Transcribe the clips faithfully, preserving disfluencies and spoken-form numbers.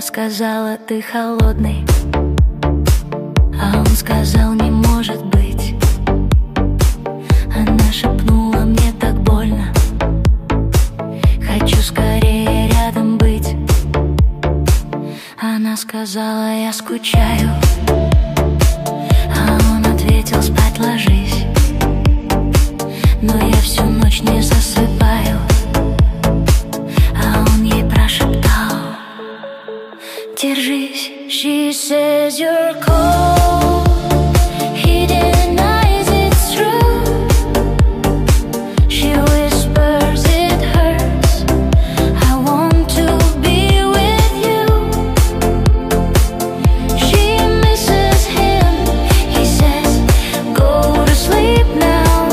сказала, ты холодный, а он сказал, не может быть. Она шепнула, мне так больно, хочу скорее рядом быть. Она сказала, я скучаю, а он ответил, спать ложись. Но я всю ночь не засыпаю, а он ей прошептал, держись. She says you're cold, he denies it's true. She whispers it hurts, I want to be with you. She misses him, he says go to sleep now.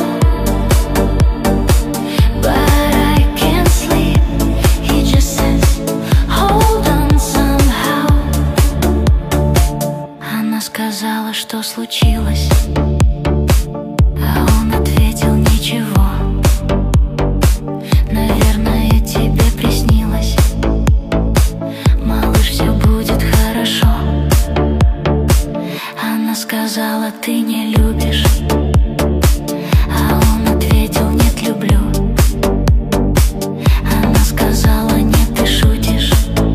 But I can't sleep, he just says hold on somehow. Она сказала, что случилось, а он ответил, ничего. Наверное, тебе приснилось, малыш, все будет хорошо. Она сказала, ты не любишь, а он ответил, нет, люблю. Она сказала, нет, ты шутишь,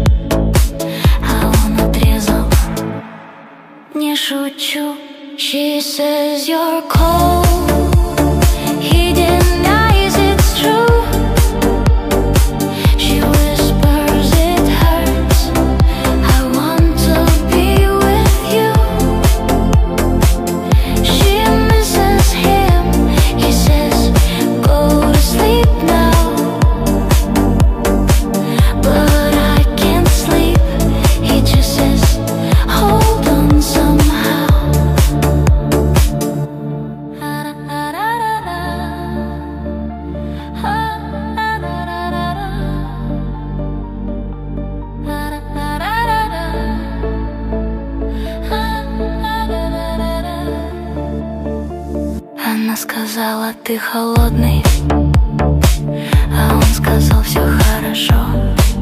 а он отрезал, не шучу. She says you're cold, he denies it's true. She whispers it hurts, I want to be with you. She misses him, he says go to sleep now. But I can't sleep, he just says hold on somehow. Она сказала, ты холодный, а он сказал, все хорошо.